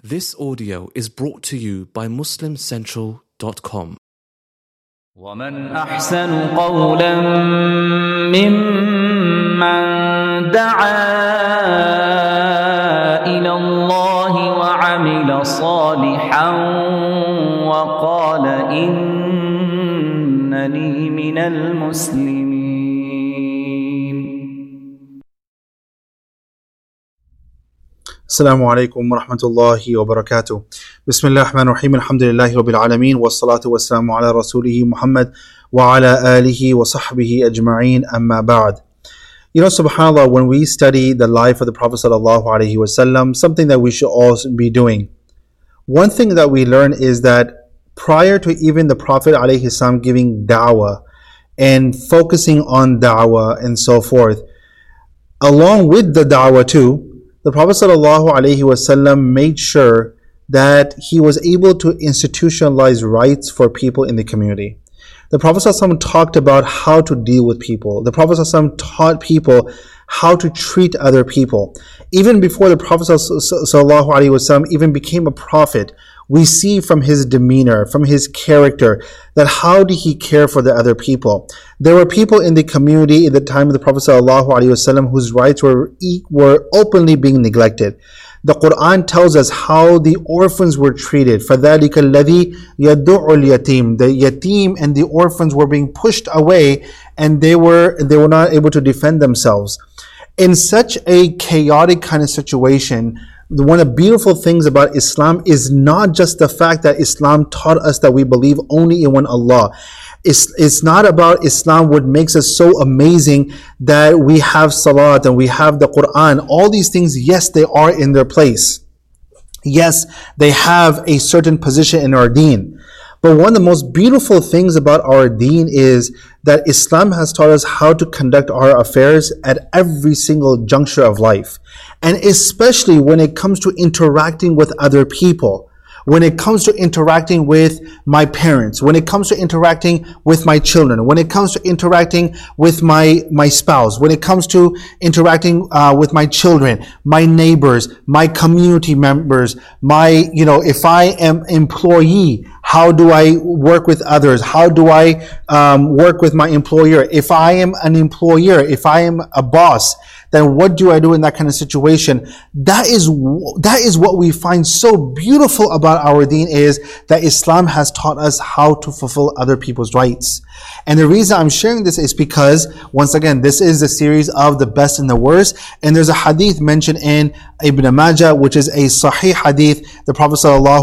This audio is brought to you by MuslimCentral.com. ومن أحسن قولا ممن دعا إلى الله وعمل صالحا وقال إنني من المسلمين. Assalamu alaikum wa rahmatullahi wa barakatuh. Bismillah ar-Rahman ar-Rahim. Alhamdulillahi Rabbil Alameen. Wa salatu wa salamu ala Rasulihi Muhammad wa ala alihi wa sahbihi ajma'een. Amma ba'd. You know, subhanAllah, when we study the life of the Prophet sallallahu alaihi wasallam, something that we should all be doing. One thing that we learn is that prior to even the Prophet alaihi salam giving da'wah and focusing on da'wah and so forth, along with the da'wah too, the Prophet ﷺ made sure that he was able to institutionalize rights for people in the community. The Prophet ﷺ talked about how to deal with people. The Prophet ﷺ taught people how to treat other people. Even before the Prophet ﷺ even became a prophet, we see from his demeanor, from his character, that how did he care for the other people. There were people in the community at the time of the Prophet ﷺ whose rights were openly being neglected. The Quran tells us how the orphans were treated. فَذَلِكَ الَّذِي يَدُعُ الْيَتِيمِ. The yatim and the orphans were being pushed away, and they were not able to defend themselves. In such a chaotic kind of situation, one of the beautiful things about Islam is not just the fact that Islam taught us that we believe only in one Allah. It's not about Islam what makes us so amazing that we have Salat and we have the Quran. All these things, yes, they are in their place. Yes, they have a certain position in our deen. But one of the most beautiful things about our deen is that Islam has taught us how to conduct our affairs at every single juncture of life. And especially when it comes to interacting with other people. When it comes to interacting with my parents, when it comes to interacting with my children, when it comes to interacting with my spouse, when it comes to interacting with my children, my neighbors, my community members, if I am employee, how do I work with others? How do I work with my employer? If I am an employer, if I am a boss, then what do I do in that kind of situation? That is what we find so beautiful about our deen, is that Islam has taught us how to fulfill other people's rights. And the reason I'm sharing this is because, once again, this is a series of the best and the worst. And there's a hadith mentioned in Ibn Majah, which is a sahih hadith. The Prophet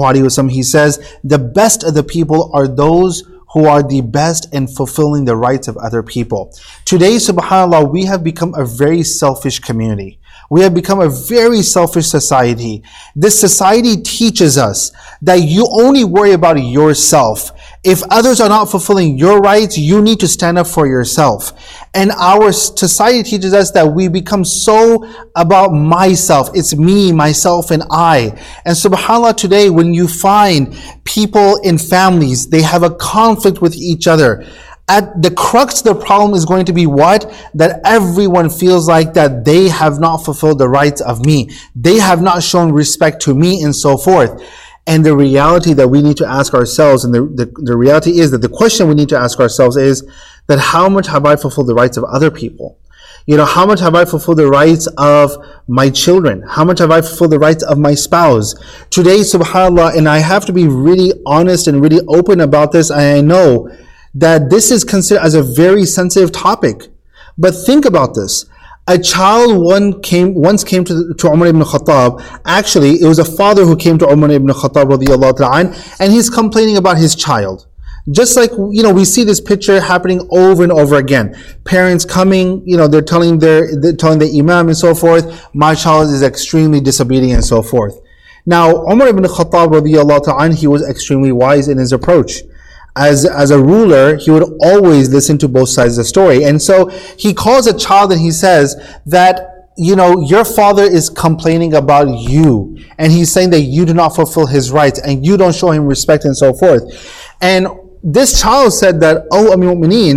ﷺ, he says, the best of the people are those who are the best in fulfilling the rights of other people. Today, subhanAllah, we have become a very selfish community. We have become a very selfish society. This society teaches us that you only worry about yourself. If others are not fulfilling your rights, you need to stand up for yourself. And our society teaches us that we become so about myself. It's me, myself, and I. And subhanAllah, today when you find people in families, they have a conflict with each other. At the crux of the problem is going to be what? That everyone feels like that they have not fulfilled the rights of me. They have not shown respect to me, and so forth. And the reality that we need to ask ourselves, and the reality is that the question we need to ask ourselves is that how much have I fulfilled the rights of other people? How much have I fulfilled the rights of my children? How much have I fulfilled the rights of my spouse? Today, subhanAllah, and I have to be really honest and really open about this, and I know that this is considered as a very sensitive topic. But think about this. A child once came to Umar ibn Khattab. Actually, it was a father who came to Umar ibn Khattab radiyallahu ta'ala, and he's complaining about his child. Just like, we see this picture happening over and over again. Parents coming, they're telling the imam and so forth, my child is extremely disobedient and so forth. Now, Umar ibn Khattab radiyallahu ta'ala, he was extremely wise in his approach. As a ruler, he would always listen to both sides of the story. And so he calls a child and he says that, your father is complaining about you. And he's saying that you do not fulfill his rights and you don't show him respect and so forth. And this child said that, oh, Amir Mu'mineen,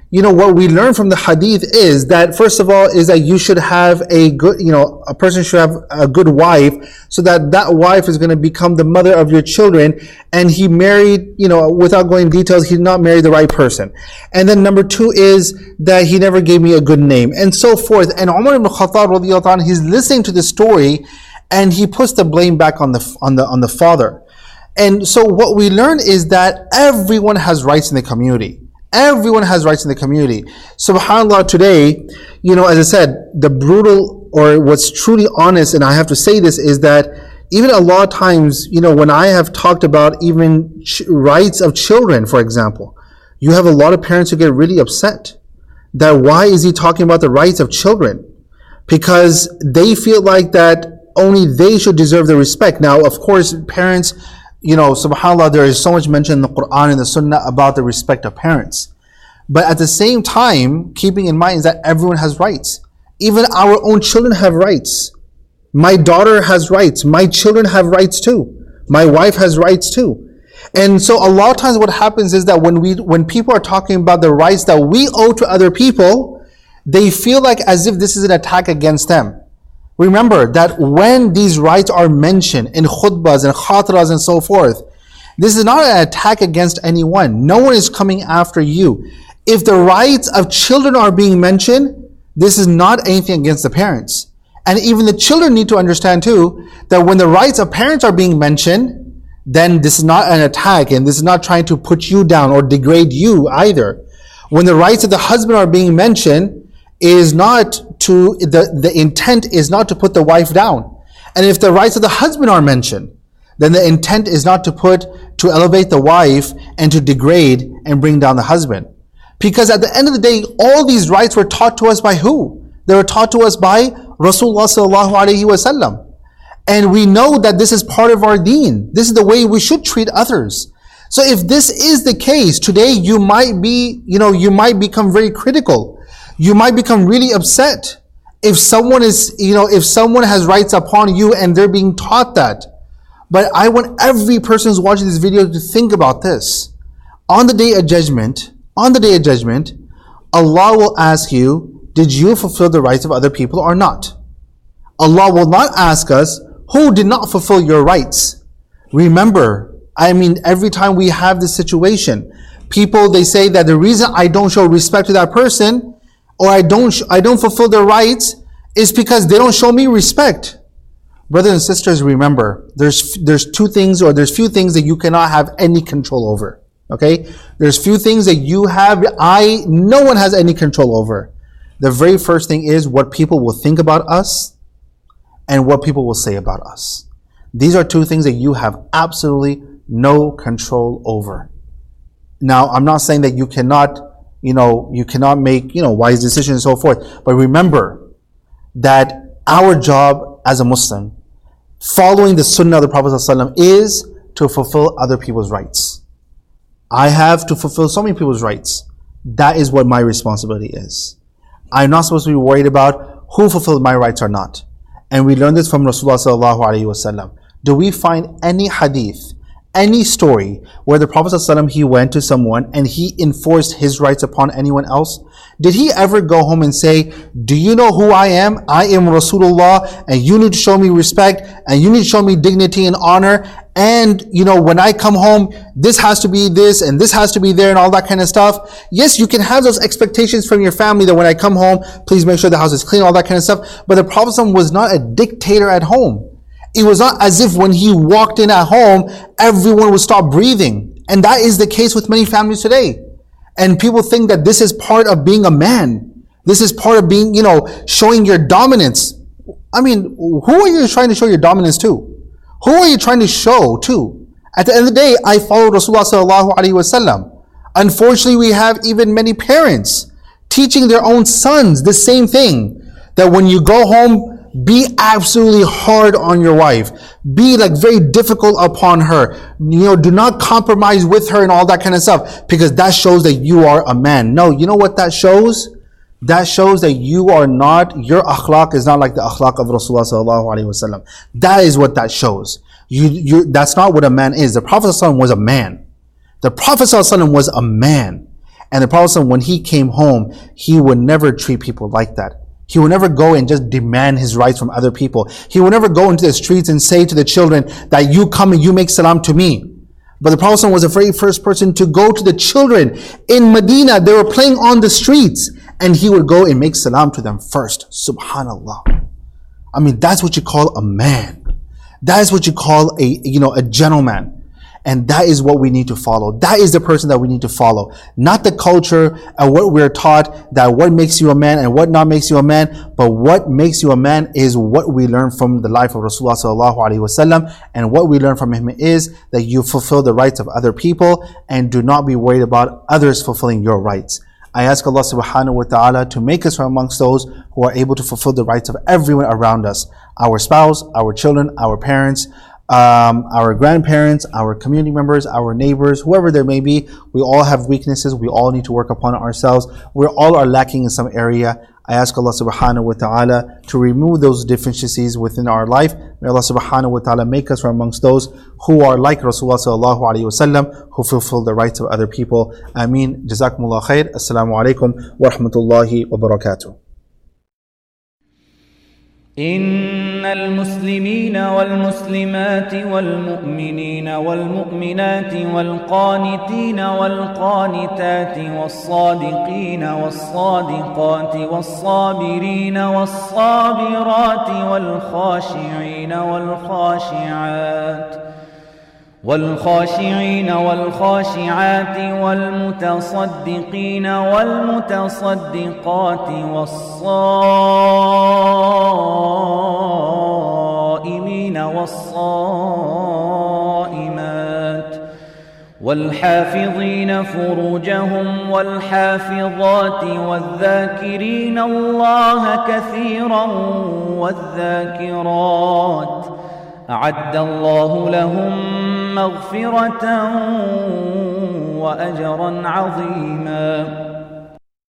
what we learn from the hadith is that, first of all, is that you should have a good, a person should have a good wife, so that that wife is going to become the mother of your children. And he married, without going into details, he did not marry the right person. And then number 2 is that he never gave me a good name, and so forth. And Umar ibn Khattab radiyallahu anhu, he's listening to the story, and he puts the blame back on the father. And so what we learn is that everyone has rights in the community. Everyone has rights in the community. SubhanAllah, today, as I said, the brutal, or what's truly honest, and I have to say this, is that even a lot of times, when I have talked about even rights of children, for example, you have a lot of parents who get really upset that why is he talking about the rights of children? Because they feel like that only they should deserve the respect. Now, of course, parents, subhanAllah, there is so much mentioned in the Quran and the Sunnah about the respect of parents. But at the same time, keeping in mind is that everyone has rights. Even our own children have rights. My daughter has rights. My children have rights too. My wife has rights too. And so a lot of times what happens is that when people are talking about the rights that we owe to other people, they feel like as if this is an attack against them. Remember that when these rights are mentioned in khutbahs and khatiras and so forth, this is not an attack against anyone. No one is coming after you. If the rights of children are being mentioned, this is not anything against the parents. And even the children need to understand too, that when the rights of parents are being mentioned, then this is not an attack, and this is not trying to put you down or degrade you either. When the rights of the husband are being mentioned, is not to, the intent is not to put the wife down. And if the rights of the husband are mentioned, then the intent is not to elevate the wife and to degrade and bring down the husband. Because at the end of the day, all these rights were taught to us by who? They were taught to us by Rasulullah sallallahu alaihi wasallam. And we know that this is part of our deen. This is the way we should treat others. So if this is the case, today you might become very critical. You might become really upset if someone has rights upon you and they're being taught that. But I want every person who's watching this video to think about this. On the day of judgment, Allah will ask you, did you fulfill the rights of other people or not? Allah will not ask us, who did not fulfill your rights? Remember, every time we have this situation, people, they say that the reason I don't show respect to that person, or I don't fulfill their rights, is because they don't show me respect. Brothers and sisters, remember, there's few things that you cannot have any control over. Okay? There's few things that no one has any control over. The very first thing is what people will think about us and what people will say about us. These are two things that you have absolutely no control over. Now, I'm not saying that you cannot make, wise decisions and so forth. But remember that our job as a Muslim, following the Sunnah of the Prophet ﷺ, is to fulfill other people's rights. I have to fulfill so many people's rights. That is what my responsibility is. I'm not supposed to be worried about who fulfilled my rights or not. And we learned this from Rasulullah ﷺ. Do we find any hadith, any story where the Prophet ﷺ, he went to someone and he enforced his rights upon anyone else? Did he ever go home and say, do you know who I am? I am Rasulullah, and you need to show me respect, and you need to show me dignity and honor, and when I come home, this has to be this and this has to be there and all that kind of stuff. Yes, you can have those expectations from your family that when I come home, please make sure the house is clean, all that kind of stuff. But the Prophet ﷺ was not a dictator at home. It was not as if when he walked in at home, everyone would stop breathing. And that is the case with many families today. And people think that this is part of being a man. This is part of being, showing your dominance. Who are you trying to show your dominance to? Who are you trying to show to? At the end of the day, I follow Rasulullah sallallahu alaihi wasallam. Unfortunately, we have even many parents teaching their own sons the same thing. That when you go home, be absolutely hard on your wife. Be very difficult upon her. Do not compromise with her and all that kind of stuff, because that shows that you are a man. No, you know what that shows? That shows that your akhlaq is not like the akhlaq of Rasulullah sallallahu alaihi wasallam. That is what that shows. That's not what a man is. The Prophet ﷺ was a man. The Prophet ﷺ was a man. And the Prophet, when he came home, he would never treat people like that. He would never go and just demand his rights from other people. He would never go into the streets and say to the children that you come and you make salam to me. But the Prophet was the very first person to go to the children in Medina. They were playing on the streets, and he would go and make salam to them first. Subhanallah. I mean, that's what you call a man. That is what you call a gentleman. And that is what we need to follow. That is the person that we need to follow. Not the culture and what we're taught, that what makes you a man and what not makes you a man. But what makes you a man is what we learn from the life of Rasulullah sallallahu alaihi wasallam. And what we learn from him is that you fulfill the rights of other people and do not be worried about others fulfilling your rights. I ask Allah subhanahu wa ta'ala to make us from amongst those who are able to fulfill the rights of everyone around us. Our spouse, our children, our parents, our grandparents, our community members, our neighbors, whoever there may be. We all have weaknesses. We all need to work upon it ourselves. We all are lacking in some area. I ask Allah subhanahu wa ta'ala to remove those deficiencies within our life. May Allah subhanahu wa ta'ala make us from amongst those who are like Rasulullah sallallahu alayhi wa sallam, who fulfill the rights of other people. Ameen. Jazakumullah khair. Assalamu alaikum wa rahmatullahi wa barakatuh. إن المسلمين والمسلمات والمؤمنين والمؤمنات والقانتين والقانتات والصادقين والصادقات والصابرين والصابرات والخاشعين والخاشعات والمتصدقين والمتصدقات والصائمين والصائمات والحافظين فروجهم والحافظات والذاكرين الله كثيرا والذاكرات أعد الله لهم مغفرة وأجرا عظيما.